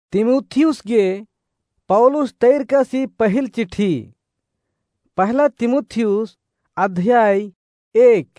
तिमुथियुस गे पौलुस तैरकसी पहिल चिट्ठी पहला तिमुथियुस अध्याय 1।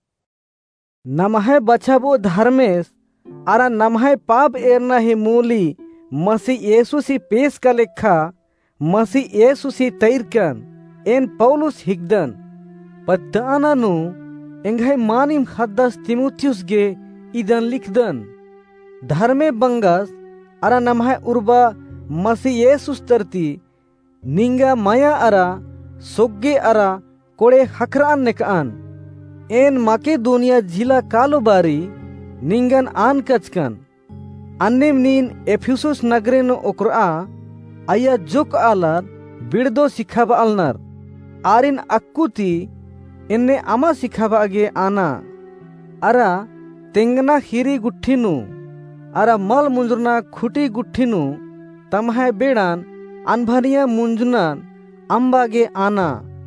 नमः बछबो धर्मेश अरा नमः पाप एरना ही मूली मसीह येसुसी पेश का लेखा मसीह येसुसी तैरकन एन पौलुस हिगदन पद्दानानु एंघाई मानिम हद्दस तिमुथियुस गे इदन लिखदन धर्मे बंगस अरा नमः उर्बा मसीह येसुस तरती निंगा माया अरा सोग्गे अरा कोड़े हकरान नेकान एन माकेदोनिया जिला कालोबारी निंगन आन कचकन अन्नेम नीन एफिसुस नगरेनो ओकरा आया जुक आलार बिड़दो सिखाबा अलनर आरिन अक्कुती इन्ने आमा सिखाबा आगे आना अरा तेंगना खीरी गुट्ठिनु अरा मल मुंजुरना खुटी गुट्ठिनु तमहाय बेड़ान अनभनिया मुंजुनान अंबागे आना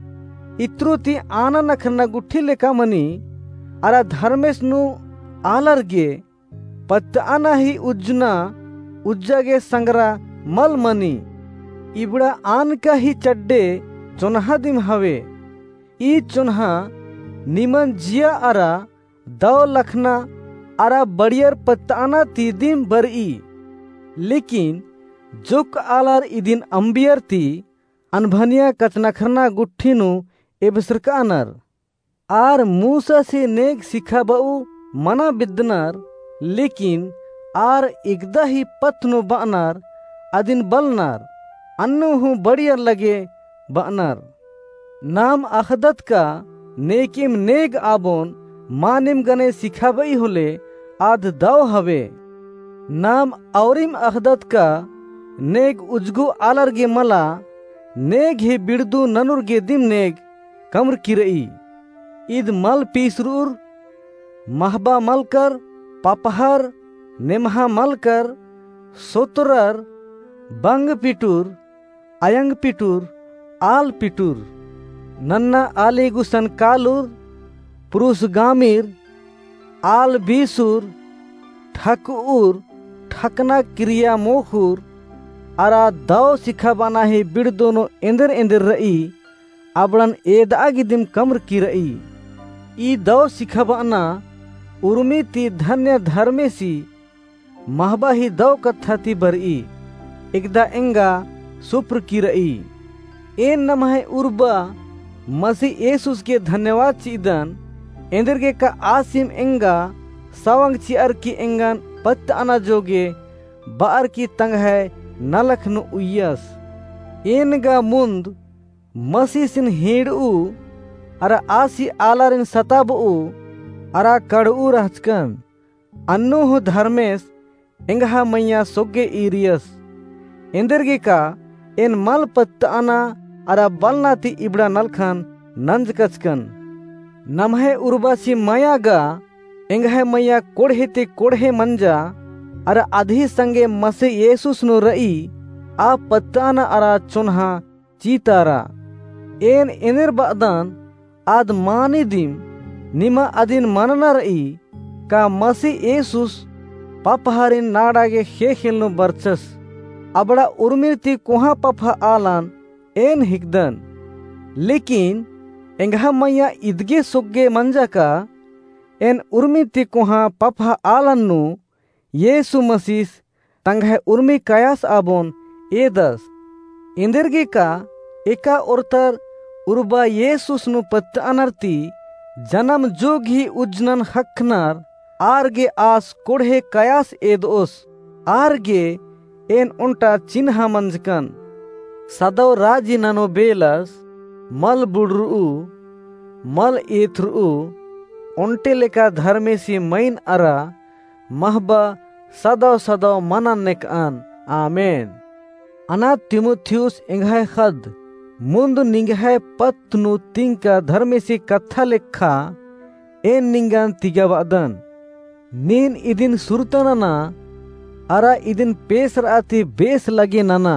इत्रुति आना नखरना गुट्ठी लेका मनी अरा धर्मेशनु आलरगे पत्ताना ही उज्जना उज्जागे संगरा मल मनी इबड़ा आन का ही चड्डे चुनहा दिम हवे ई चुनहा निमन जिया अरा दव लखना अरा बड़ियर पत्ताना तीदिम बरई लेकिन जुक आलार इदिन अंबियर ती अनभनिया कचनखरना गुट्ठिनु एबसरकानर आर मूसा से नेक सिखाबाऊ मना बिदनर लेकिन आर एकदा ही पथनु बानर अदिन बलनर अन्नु हूँ बड़ियर लगे बानर नाम अखदत का नेकिम नेग आबोन मानिम गने सिखाबई होले आध दाव हवे नाम औरिम अखदत का नेग उजगु आलरगे मला नेग ही बिड़दू ननुरगे दिम नेग कमर किरई इद मल पीसरूर महबा मलकर पापहर नेमहा मलकर सोतरर बंग पिटूर अयंग पिटूर आल पिटूर नन्ना आलेगुसन कालूर पुरुष गामीर आल बीसूर ठकूर ठकना क्रिया मोखूर अरा दाव सिखा बना ही बिड़ दोनों इंदर इंदर रई अबड़न एदागी दिम कमर की रई ई दाव सिखा बना उर्मी ती धन्य धर्मेसी महबा ही दाव कथा ती बरई एकदा एंगा सुप्र की रई एन नमः उर्बा मसीह येसुस के धन्यवाद चीदन इंदर के का आसिम एंगा सवंग चियर की एंगन पत्त अना जोगे बार की तंग है नलखनु उयस एनगा मुंद मसी सिन हेड़ू अरा आसी आलारिन सताबू अरा कड़ू रहचकन अन्नु हु धर्मेश एंगहा मैया सोगे इरियस इंदरगे का एन मल पत्त अना अरा बलनाती इबड़ा नलखन नंज कचकन नमहे उर्बासी मयागा एंगहा मैया कोढ़े ते कोढ़े मंजा अरा आधी संगे मसे येसुस नु रई आ पत्ताना अरा चुनहा चीतारा एन इनर बादान आद मानी दिम निमा अदिन मनना रई का मसे येसुस पापहारिन नाडागे खे खेलनु बरचस अबड़ा उर्मिरती कोहा पफा आलान एन हिकदन लेकिन एंगहा मैया इदगे सुग्गे मंजा का एन उर्मिरती कोहा पफा आलान नु येसु मसीस तंगह उर्मी कयास आबोन एदस इंदरगे का एका उर्तर उर्बा येसुस नु पत्त अनर्ती जन्म जोग ही उज्जनन हखनार आरगे आस कोढ़े कयास एदोस आरगे एन उन्टा चिन्हा मंजकन सदव राजी ननो बेलस मल बुड़रू मल एथरू उन्टे लेका धर्मेसी मैन अरा महबा सदव सदव मनन नेकान आमेन अना तिमुथियुस इंघाय खद मुंद निंघाय पत्नु तिंका धर्मेसी कथा लेखा एन निंगान तिगावादन नीन इदिन सुरतनना अरा इदिन पेस राती बेस लगे नना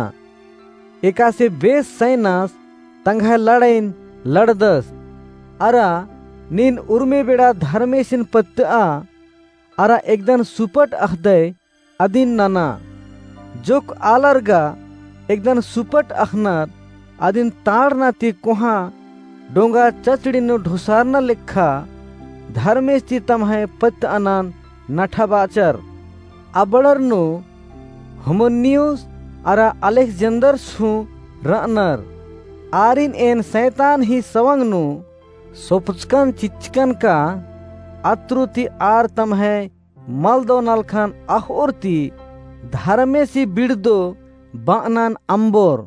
एका से बेस सैनास तंघाय लड़ाइन लड़दस अरा नीन उर्मे बेड़ा धर्मेसिन पत्ता अरा एकदन सुपट अखदय अदिन नना जोक आलरगा एकदन सुपट अखनार आदिन ताड़ना ती कोहा डोंगा चचड़ीनो ढुसारना लेखा धर्मेश ती तमहे पत्त अनान नठाबाचर अबड़रनो होमोनियुस अरा अलेक्जेंडर सु रनर आरिन एन शैतान ही सवंगनु सोपचकन चिचकन का अत्रुति आर तमहे मलदो नलखन अहोरती धर्मेसी बिड़दो बानन अंबोर।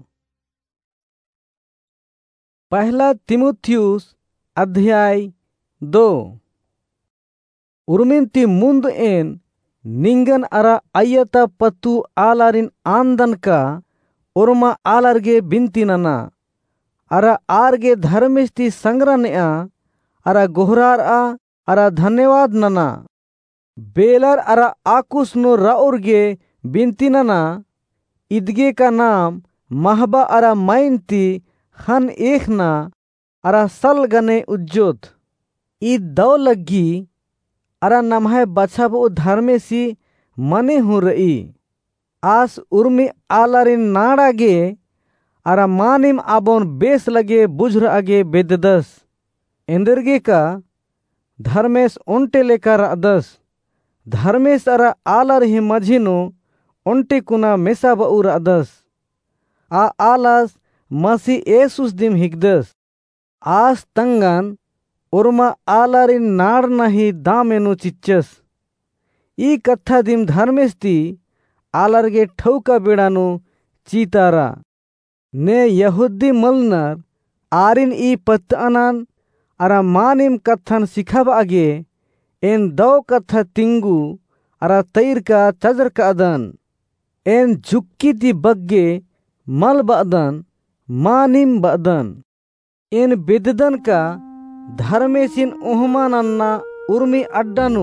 पहला तिमुथियुस अध्याय 2। उर्मिंती मुंद एन निंगन अरा अय्यता पत्तु आलारिन आंदन का उर्मा आलरगे बिंती नना अरा आरगे धर्मिष्टि संग्रहणया अरा गोहरार अरा धन्यवाद नना बेलर अरा आकुस नो राउरगे बिंती नना इदगे का नाम महबा अरा माइनती खन एकना अरा सल गने उज्जोत ईद दौ लगी अरा नमहे बछाबो धर्मेसी मने हूँ रई आस उर्मी आलारिन नाड़ागे अरा मानिम आबोन बेस लगे बुझर आगे बेददस इंदरगे का धर्मेश ओंटे लेकर अदस धर्मेश अरा आलर ही मझिनो ओंटे कुना मेसा बउर अदस आलस मसी एसुस दिम हिगदस आस तंगन उर्मा आलारिन नाड़ नहीं दामेनु चिच्चस ई कथा दिम धर्मेश ती आलरगे ठौका बेड़ानु चीतारा ने यहूदी मलनर आरिन ई पत्तअनान अरा मानिम कथन सिखाब आगे एन दौ कथा तिंगु अरा तैर का चजर का अदन एन जुक्की ती बग्गे मल बदन मानिम बदन एन बेददन का धर्मेसिन उहमानन्ना उर्मी अड्डानु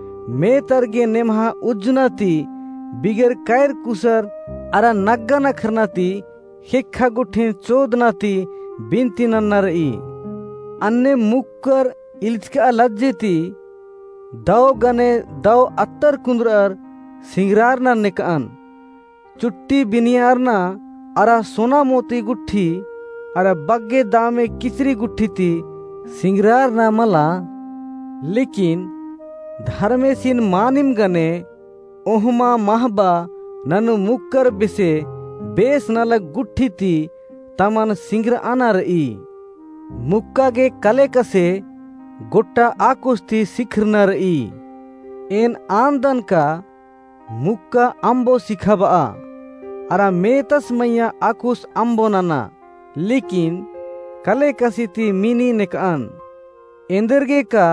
मेतरगे नेमहा उज्जनाती बिगर कायर कुसर अरा नग्गा नखरनाती हिक्खा गुठे चोदनाती बिनती नन्नरई अन्ने मुक्कर इल्चका लज्जेती दौ गने दौ अत्तर कुंद्रर सिंगरारना निकान चुट्टी बिनियारना अरा सोना मोती गुट्ठी अरा बग्गे दामे किचरी गुट्ठी ती सिंगरार ना मला लेकिन धर्मेसिन मानिम गने ओहमा महबा ननु मुक्कर बिसे बेस नलग गुट्ठी ती तमन सिंगर आना रई मुक्का गे कले कसे गोट्टा आकुस्ती सिखर न रई एन आंदन का मुक्का अंबो सिखाबा अरा मेतस मैया आकुस अंबो नना लेकिन कले कसिती मिनी निकान इंदरगे का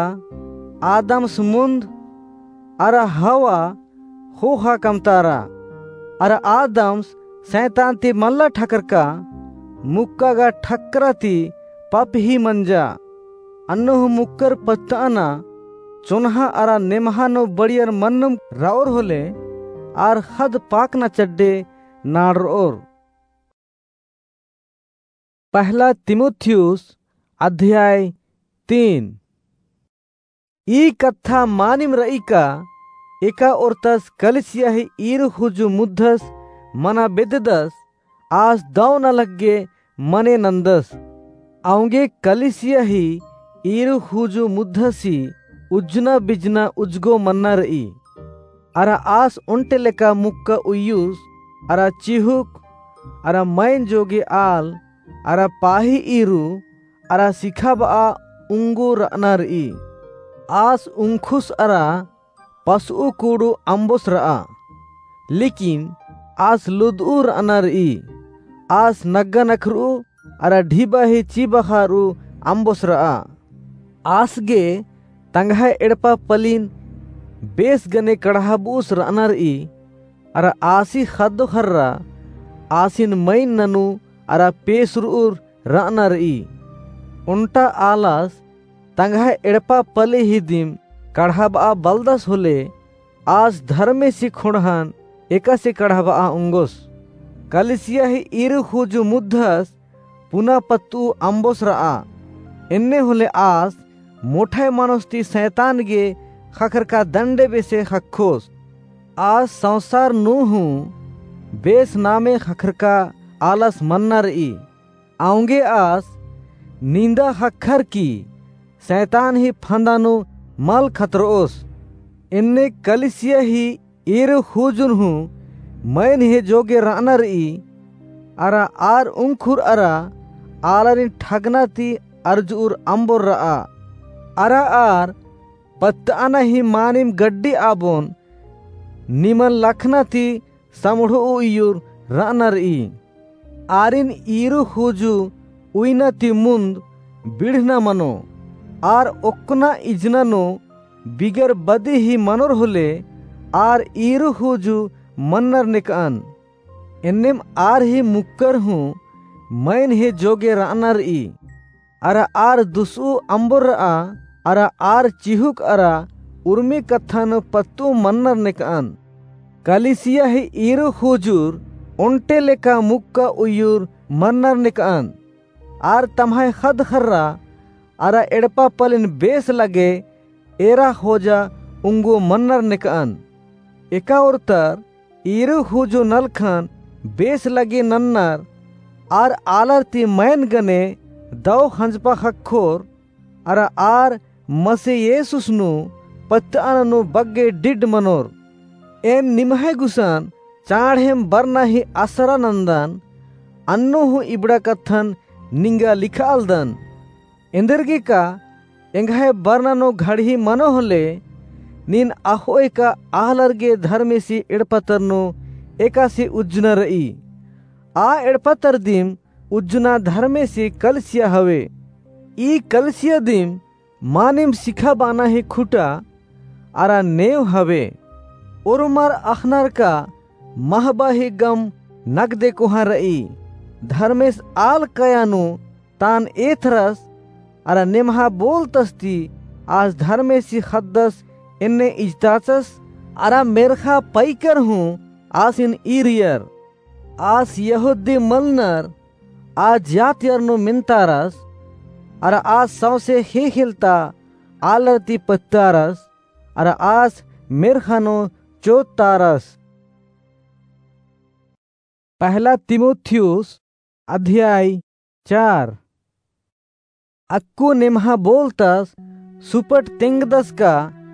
आदम समुंद अरा हवा होहा कमतारा अरा आदम्स शैतान ती मल्ला ठकर का मुक्का गा ठक्करा ती पप ही मंजा अन्नो मुक्कर पत्ताना चुनहा अरा नेमहानो बड़ियर मन्नुम राउर होले आर खद पाक न चड्डे नाड़ और। पहला तिमुथियुस अध्याय 3। ई कथा मानिम रई का एका ओरतस कलिसिया ही ईर हुजु मुद्धस मना बेददस आस दौ न लगे मने नंदस आऊंगे कलिसिया ही ईर हुजु मुद्धसी उज्जना बिजना उज्गो मन्ना रई अरा आस उंटे लेका मुक्का उयुस अरा चिहुक अरा मैन जोगे आल अरा पाही ईरू अरा सिखाबा उंगो रना रई आस उंखुस अरा पसु कूड़ू अंबोस रा लेकिन आस लुदू रना रई आस नग्गा नखरू अरा ढीबा ही चीबखारू अंबोस रा आस गे तंगा एड़पा पलिन बेस गने कड़हाबूस रना रई अरा आसी खद्दो खर्रा आसिन मैन ननु अरा पेसरूर रना रई उन्टा आलास तंगा एड़पा पले ही दिम कढ़ाबा बलदस होले आज धर्मे सी खुणहान एका से कढ़ाबा उंगोस कलिसिया ही ईर हुजु मुद्धस पुना पत्तु अंबोस रा इन्ने होले आज मोठाई मानोस्ती शैतान गे खखर का दंडे बेसे खखोस आज संसार नूहू बेस नामे खखरका आलस मन्नर ई आऊंगे आस नींदा खखर की शैतान ही फंदानु मल खतरोस इन्ने कलिसिया ही ईर हुजुन हूँ मैन हे जोगे रानर ई अरा आर उंखुर अरा आलरिन ठगना ती अर्जुर अंबोर रा अरा आर पत्ताना ही मानिम गड्डी आबोन निमन लखना ती समुढ़ो उयुर रानर ई आरिन ईरु हुजु उइना ती मुंद बिढ़ना मनो आर ओक्ना इजनानो बिगर बदी ही मनोर होले आर ईरु हुजु मन्नर निकान एन्नेम आर ही मुक्कर हूँ मैन हे जोगे रानर ई अरा आर दुसु अंबुर रा अरा आर चिहुक अरा उर्मी कथन पत्तु मन्नर निकान कलिसिया ही ईरु हुजूर उन्टे लेका मुक्का उयुर मन्नर निकान आर तम्हाय खद खर्रा अरा एड़पा पलिन बेस लगे एरा होजा उंगो मन्नर निकान एका उरतर ईरु हुजु नलखन बेस लगे नन्नर आर आलर ती मैन गने दौ हंजपा खखोर अरा आर मसे येसुसनु पत्ताननु बग्गे डिड मनोर एन निमहे गुसान चाढ़ेम बरना ही असरा नंदन अन्नो हु इबड़ा कथन निंगा लिखाल दन इंदरगी का एंगाहे बरनानो घड़ी मनो होले नीन आहोय का आहलरगे धर्मेसी एड़पतरनो एकासी उज्जुना रई आ एड़पतर दिम उज्जुना धर्मेसी कलसिया हवे ई कलसिया दिम मानिम सिखा बाना ही खुटा आरा नेव हवे उरुमर अखनर का महबा ही गम नगदे कोहा रई धर्मेस आल कयानु तान एथरस अरा नेमहा बोल तस्ती आज धर्मेसी खद्दस इन्ने इजताचस अरा मेरखा पैकर हूँ आस इन ईरियर आस यहुदी मलनर आज जातियरनु मिनतारस अरा आज सौसे हे खिलता आलरती पत्तारस अरा आज मेरखानो चोतारस पहला तिमोथियुस अध्याय 4 अक्कू नेमहा बोलतस सुपट तिंगदस का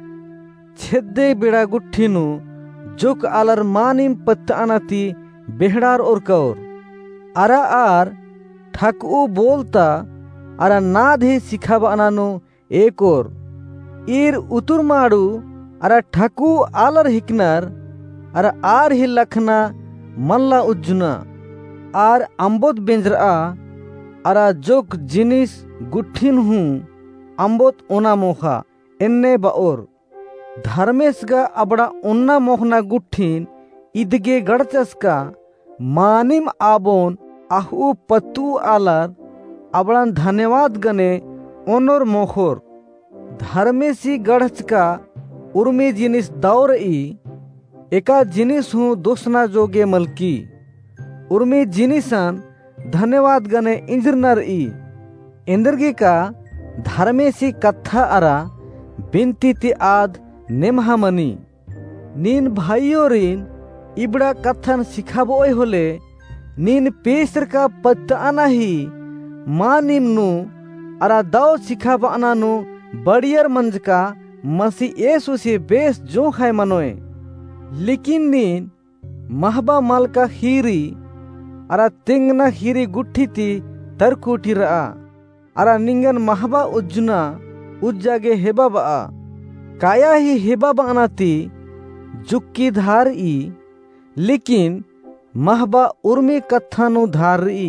छेदे बिड़ा गुट्ठीनु जुक आलर मानिम पत्तानाती बेहड़ार और कौर अरा आर ठकू बोलता अरा नाद ही सिखाबा अनानु एक और ईर उतुर माडू अरा ठकू आलर हिकनर अरा आर ही लखना मल्ला उज्जुना आर अंबोत बेंजरा अरा जोक जिनिस गुट्ठिन हूँ अंबोत ओना मोखा एन्ने बाओर धर्मेशगा अबड़ा उन्ना मोहना गुट्ठिन इदगे गड़चस का मानिम आबोन आहू पत्तू आलर अबड़न धन्यवाद गने ओनोर मोखोर धर्मेशी गढ़च का उर्मी जिनिस दौर ई एका जिनिस हूँ दोसना जोगे मलकी उर्मी जिनिसन धन्यवाद गने इंजरनर ई इंदरगी का धर्मेशी कथा अरा बिनती ती आद नेमहामनी नीन भाइयों रिन इबड़ा कथन सिखाबोय होले नीन पेसर का पत्ताना ही मां निम्नु अरा दाव सिखाबा अनानु बड़ियर मंज का मसी येसु से बेस जो खाए मनोए लेकिन नीन महबा माल का खीरी अरा तिंगना खीरी गुट्ठी ती तरकुटी रहा अरा निंगन महबा उज्जुना उज्जागे हेबा बा काया ही हेबा बानाती जुक्की धार ई लेकिन महबा उर्मी कथानु धार ई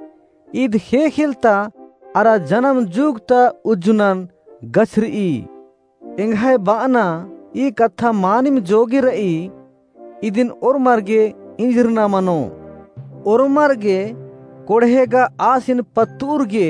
ईद हे खिलता अरा जन्म जुगता उज्जुनन गछर ई इंघाय बाना ई कथा मानिम जोगी रई इदिन और मर्गे इंजरना मनो और मर्गे कोढ़ेगा आसिन पत्तूरगे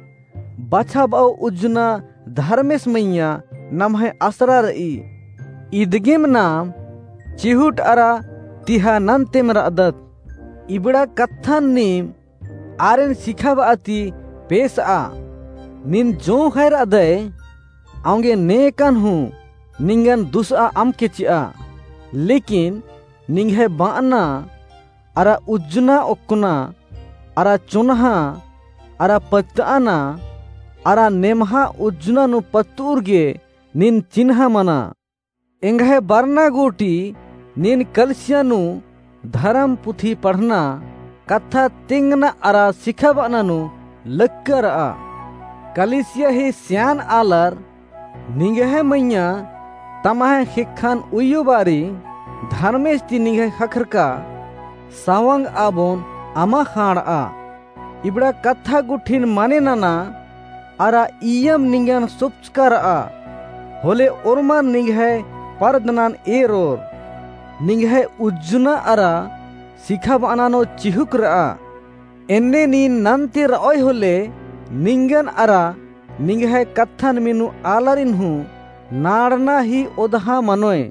बछा बाओ उज्जुना धर्मेश मैया नम है असरा रई इदगिम नाम चिहुट अरा तिहा नंतेम रदत इबड़ा कथन नीम आरेन सिखाब आती पेश आ निन जो खैर अदय आंगे नेकन हूँ निंगन दुसआ अम के चिआ लेकिन निंगे बाना अरा उज्जना ओक्कुना अरा चुनहा अरा पत्ताना अरा नेमहा उज्जुननु पत्तूर्गे निन चिन्ह मना एंगहे बरना गोटी निन कलसियनु धर्म पुथी पढ़ना कथा तिंगना अरा सिखबननु लक्कर आ कलिसिया ही स्यान आलर निंगहे मैया तमाहे खिखान उयुबारी धर्मेश ती निंगे खखरका सावंग आबोन अमा खाड़ आ इबड़ा कथा गुठिन माने नाना अरा इयम निंगन सुपचकर आ होले ओरमान निंगे परदनान एरोर निंगे उज्जुना अरा सिखाब अनानो चिहुक रहा एन्ने नी नंती रॉय होले निंगन अरा निंगे कथन मिनु आलरिन हूँ नाड़ना ही ओदहा मनोय।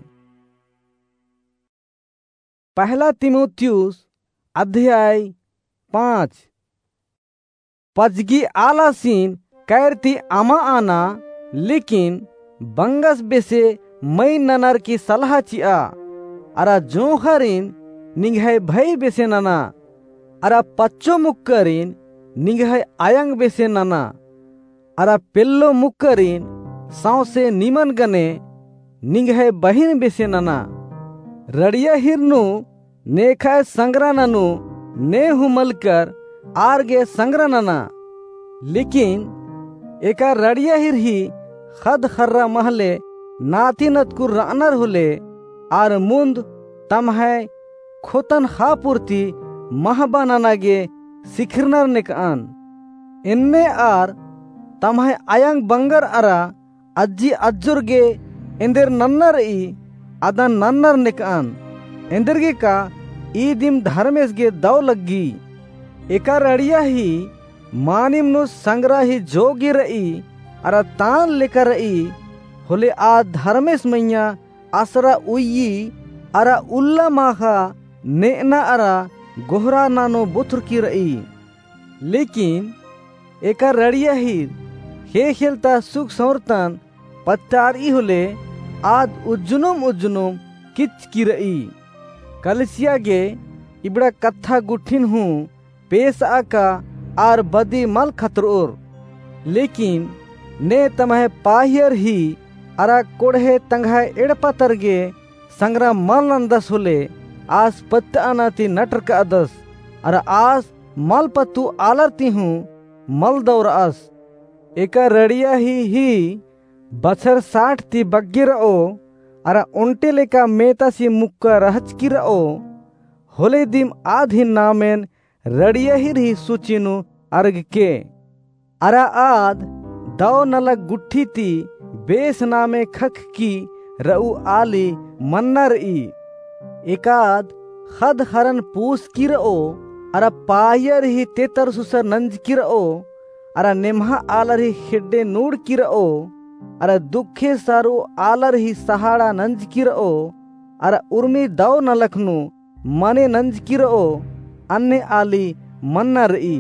पहला तिमोथियुस अध्याय 5। पजगी आला सीन कैरती आमा आना लेकिन बंगस बेसे मई ननर की सलाह चिया अरा जोहरिन निंगे भई बेसे नाना अरा पच्चो मुक्करिन निंगे आयंग बेसे नाना अरा पेल्लो मुक्करिन सावसे निमन गने निंगे बहिन बेसे नाना रड़िया हिरनु नेखाय संग्रा ननु ने हुमलकर आरगे संग्रा नाना लेकिन एका रड़िया हिर ही खद खर्रा महले नातिनतकुर रानर होले आर मुंद तमहे खोतन खापुरती महबानानागे सिखरनर निकान इन्ने आर तमहे आयंग बंगर अरा अज्जी अज्जुरगे इंदर नन्नर ई अदन नन्नर निकान इंदरगे का ई दिम धर्मेश गे दौ लग्गी एका रड़िया ही मानिम नु संग्रा ही जोगी रई अरा तान लेकर रई होले आ धर्मेश मैया आसरा उई अरा उल्ला माखा नेना अरा गोहरा नानो बुथुर की रई लेकिन एका रड़िया ही हे खेलता सुख सौरतन पत्तारी होले आद उज्जुनुम किच की रई कलसिया गे इबड़ा कथा गुठिन हूँ पेश आका आर बदी मल खतरोर लेकिन ने तमहे पाहियर ही अरा कोढ़े तंगाय एड़पतरगे संग्रा मल नंदस होले आस पत्त अनाती नटर का अदस अरा आस मल पत्तू आलरती हूँ मल दौर आस एका रड़िया ही बछर 60 ती बग्गी रओ अरा उन्टे लेका मेता सी मुक्का रहच की रओ होले दिम आधी नामेन रड़िया ही सूचिनु अर्ग के अरा आद दाव नलक गुट्ठी ती बेस नामे खख की रऊ आली मन्नर ई एकाद खद हरन पूस की रओ अरा पायर ही तेतर सुसर नंज की रओ अरा नेमहा आलर ही खिड्डे नूड़ की रओ अरा दुखे सारू आलर ही सहाड़ा नंज की रओ अरा उर्मी दाव नलखनु मने नंज की रओ अन्ने आली मन्नर ई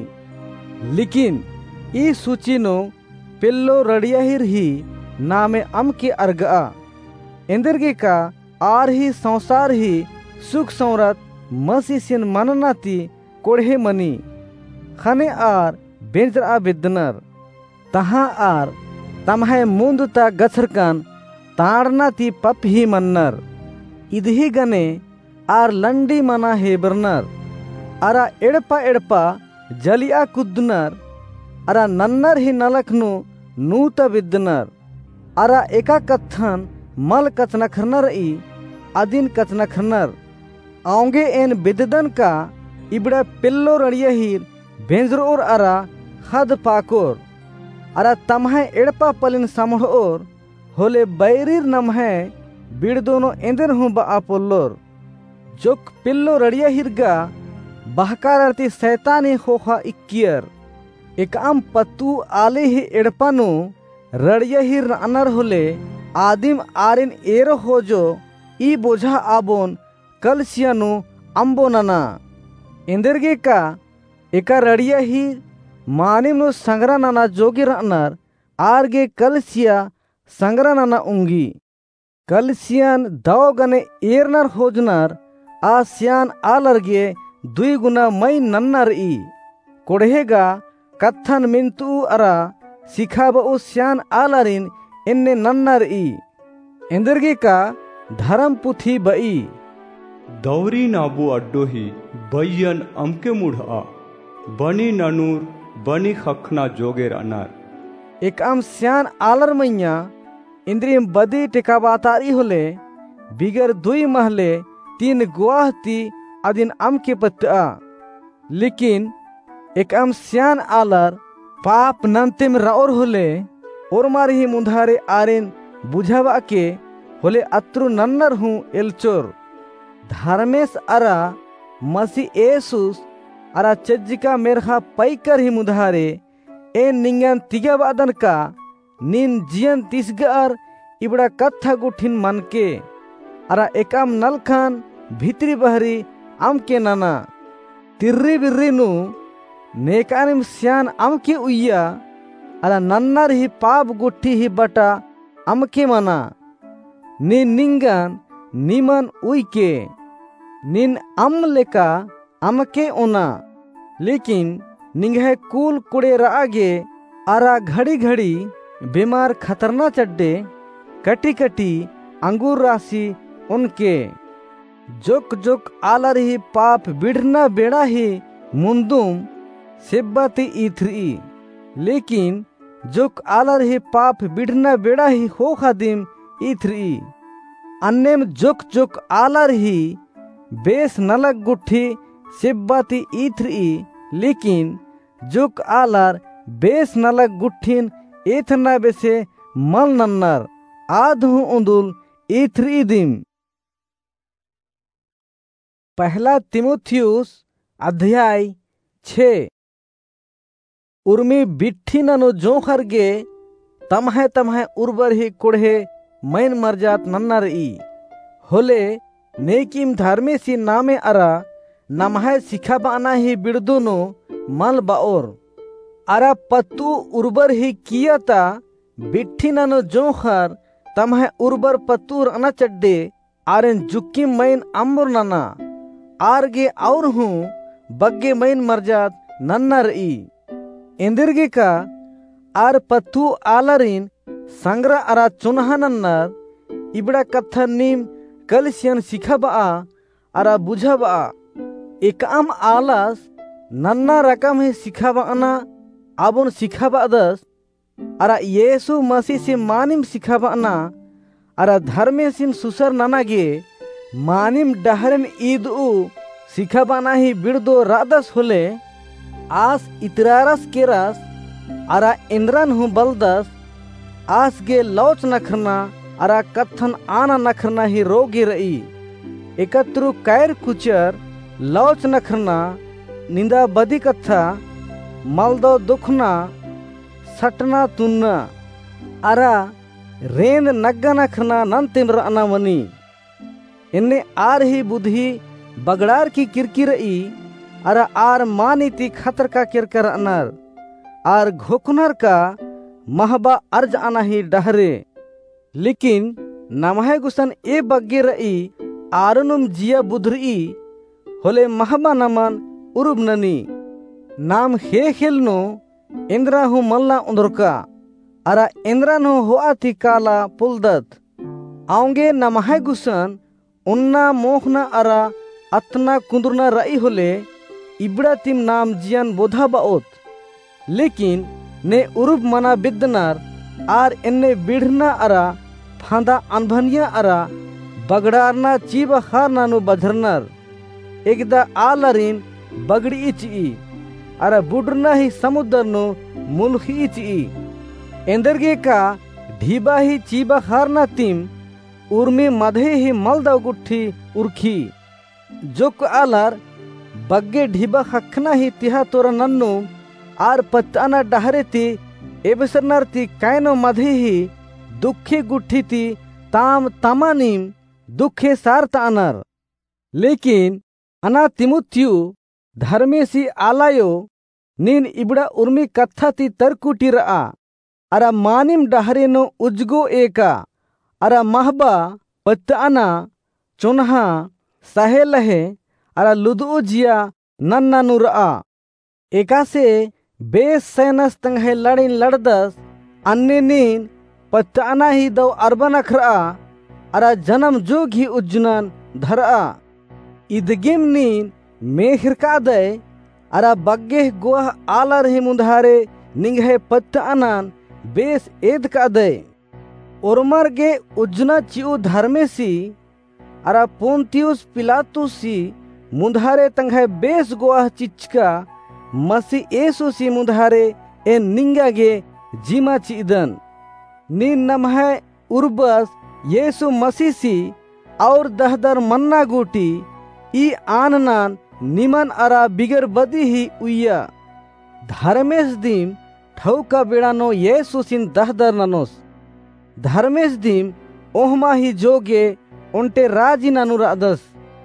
लेकिन ई सूचिनो पिल्लो रड़ियाहिर ही नामे अम के अर्गा इंदरगे का आर ही संसार ही सुख सौरत मसीसिन मननाती कोढ़े मनी खने आर बेंजरा बिदनर तहाँ आर तमहे मुंदता गछरकन ताड़ना ती पप ही मन्नर इदही गने आर लंडी मना हेबरनर अरा एड़पा जलिया कुद्दनर अरा नन्नर ही नलखनु नूत विद्दनर अरा एका कथन मल कचनखरनर ई अदिन कचनखरनर आऊंगे एन बिददन का इबड़ा पिल्लो रड़ियहीर भेंजरोर अरा हद पाकोर अरा तमहे एड़पा पलिन समढ़ोर होले बैरीर नमहे बिड़ दोनों इंदन हूँ बापोल्लोर जोक पिल्लो रड़ियहीर गा बहकारती सैतानी खोखा इक्कियर एकाम पत्तू आले ही एड़पानु रड़ियहीर अनर होले आदिम आरिन एरो हो जो ई बोझा आबोन कलसियानु अंबोनना इंदरगे का एका रड़िया ही मानिमनु संग्रा नाना जोगी रनर आरगे कलसिया संग्रा नाना उंगी कलसियन दाव गने एरनर होजनर आसियान आलरगे दुई गुना मई नन्नर ई कोढ़ेगा कत्थन मिंतु अरा सिखाब उस्यान आलारिन इन्ने नन्नर ई इंदरगे का धर्म पुथी बई दौरी नाबू अड्डो ही बयन अमके मुढ़ा बनी ननूर बनी खखना जोगेर अनार एक आम स्यान आलर मैया इंद्रियम बदी टिकाबातारी होले बिगर दुई महले तीन गुआहती अदिन आम के पत्ता लेकिन एक आम स्यान आलर पाप नंतिम राउर होले और मारी मुंधारे आरेन बुझावा के होले अत्रु नन्नर हूँ एलचोर धर्मेश अरा मसी एसुस अरा चज्जिका मेरहा पैकर ही मुधारे ए निंगन तिगवादन का निन जियन तिसगार इबड़ा कत्था गुठिन मन के अरा एकाम नलखान भीतरी बहरी आम के नाना तिर्री बिर्री नु नेकानिम स्यान आम के उइया अरा नन्नर ही पाप गुठी ही बटा आम के मना नि निंगन निमन उई के निन अम लेका अमके ओना लेकिन निंगह कूल कुड़े रागे आरा घड़ी घड़ी बीमार खतरना चड्डे कटी कटी अंगूर राशि उनके जोक जोक आलर ही पाप बिढ़ना बेड़ा ही मुंदुम सेब्बाती इथरी लेकिन जोक आलर ही पाप बिढ़ना बेड़ा ही हो खादिम इथरी अन्नेम जोक जोक आलर ही बेस नलक गुठी सिब्बाती इथरी लेकिन जुक आलर बेस नलक गुठिन इथना बेसे मल नन्नर आधु उंदुल इथरी दिम। पहला तिमुथियुस अध्याय 6 उर्मी बिट्ठी ननो जोखर गे तमहे उर्बर ही कुड़े मैन मरजात नन्नर ई होले नेकिम धर्मे सी नामे अरा नमहे सिखा बाना ही बिड़दुनो मल बाओर अरा पत्तू उर्बर ही कियाता बिट्ठी ननो जोखर तमहे उर्बर पत्तूर अना चड्डे आरेन जुक्की मैन अम्बुर नना आरगे और हूँ बग्गे मैन मरजात नन्नर ई इंदिरगे का आर पत्तू आलरिन संग्रा अरा चुनहा नन्नर इबड़ा कत्था नीम कलसियन सिखबा अरा बुझबा एकाम आलस नन्ना रकम ही सिखबा अना आबुन सिखबा दस अरा येसु मसीह से मानिम सिखबा अना अरा धर्मे सिन सुसर ननागे मानिम डहरन ईदु सिखबा ना ही बिड़दो रादस होले आस इतरारस केरस अरा इंद्रन हूँ बलदस आस गे लौच नखरना अरा कत्थन आना नखरना ही रोगी रही एकत्रु कैर कुचर लौच नखरना निंदा बदी कत्था मलदो दुखना सटना तुन्ना अरा रेंद नग्गा नखरना नंतिम रना वनी इन्ने आर ही बुद्धि बगड़ार की किरकिरई अरा आर मानीति खतर का किरकर अनर आर घोकनर का महबा अर्ज आना ही डहरे लेकिन नमहे गुसन ए बग्गे रई आरनुम जिया बुधरी होले महबा नमन उरुब ननी नाम हे खेलनो इंद्रा हूँ मल्ला उंदरका अरा इंद्रा नो हुआ थी काला पुलदत आऊंगे नमहे गुसन उन्ना मोहना अरा अतना कुंदरना रई होले इबड़ा तिम नाम जियान बोधा बाओत लेकिन ने उरुब मना बिदनार आर इन्ने बिढ़ना अरा फांदा अनभनिया अरा बगड़ारना चीबा खार नानु बधरनर एकदा आलरिन बगड़ी इची अरा बुडरना ही समुद्र नो मुल्खी इची इंदरगे का ढीबा ही चीबा खार ना तिम उर्मी मधे ही मलदा गुट्ठी उर्खी जोक आलर बग्गे ढीबा खखना ही तिहा तोरा नन्नु आर पत्ताना डहरे ती एबसरनर ती कायनो मधे ही दुखे गुट्ठी ती ताम तमानिम दुखे सारता अनर लेकिन अना तिमुथियु धर्मे सी आलायो नीन इबड़ा उर्मी कत्था ती तरकुटी रआ अरा मानिम डहरे नो उजगो एका अरा महबा पत्ताना चुनहा सहे लहे अरा लुदु जिया नन्ना नुरा एकासे बेस सैनस तंगे लड़िन लड़दस अन्य नीन पत्ताना ही दो अरबन अखरा अरा जन्म जोग ही उज्जनन धरा इदगिम नीन मेहर का दे अरा बग्गे गोह आलर ही मुंधारे निंगे पत्तानन बेस एद का दे उर्मर गे उज्जना चिउ धर्मेसी अरा पोंतियुस पिलातुसी मुंधारे तंगे बेस गोह चिचका मसी एसुसी मुंधारे ए निंगा गे जीमा चिदन नीन नमहे उर्बस येसु मसीसी और दहदर मन्ना गुटी ई आननान निमन अरा बिगर बदी ही उया धर्मेश दीम ठौका बेड़ानो येसु सिन दहदर ननोस धर्मेश दीम ओहमा ही जोगे उन्टे राजी ननुरादस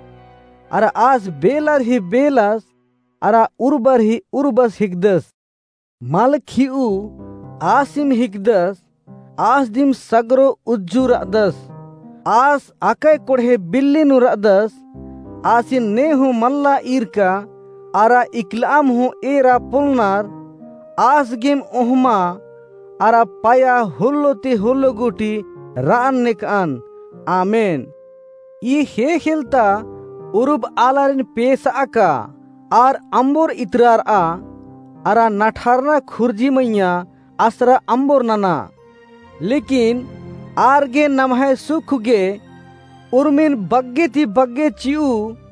अरा आज बेलर ही बेलस अरा उर्बर ही उर्बस हिगदस मालखिउ आसिम हिगदस आस दिम सगरो उज्जुरादस आस आकै कोढ़े बिल्ली नुरादस आसिन नेहु मल्ला ईरका अरा इकलाम हूँ एरा पुलनार आस गेम ओहमा अरा पाया हुल्लोती हुल्लो गुटी रान निकान आमेन ये हे खिलता उरुब आलारिन पेश आका आर अंबोर इतरार आ अरा नठारना खुर्जी मैया आसरा अंबोर नना लेकिन आर गे नमहे सुख गे उर्मिन बग्गे ती बग्गे चिउ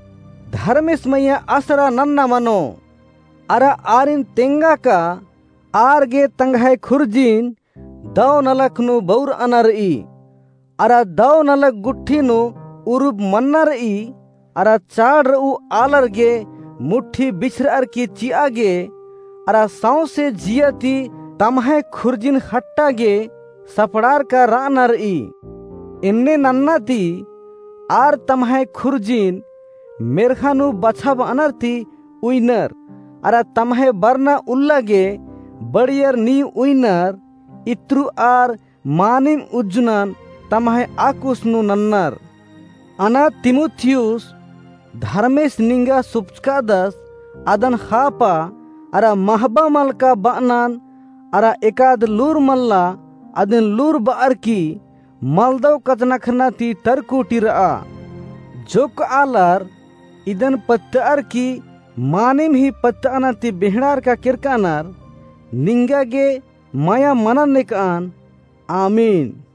धर्मेश मैया आसरा नन्ना मनो अरा आरिन तेंगा का आर गे तंगहाय खुर्जीन दाव नलक नु बौर अनर ई अरा दाव नलक गुट्ठी नु उरुब मन्नर ई अरा चाड़ उ आलर गे मुट्ठी बिछर की चिया गे अरा साव से जियती तमहे खुर्जिन हट्टा गे सपड़ार का रानर ई इन्ने नन्ना ती आर तमहे खुर्जिन मेरखानु बछब अनरती उइनर अरा तमहे बरना उल्ला गे बड़ियर नी उइनर इत्रु आर मानिम उज्जुनन तमहे आकुसनु नन्नर अना तिमुथियुस धर्मेश निंगा सुपचकादस अदन खापा अरा महबा मलका बानन अरा एकाद लूर मल्ला अदन लूर बार की मलदव कचनखना ती तरकुटी रहा जोक आलर इदन पत्तार की मानिम ही पत्ताना ती बिहड़ार का किरकानर निंगा गे माया मनन निकान आमीन।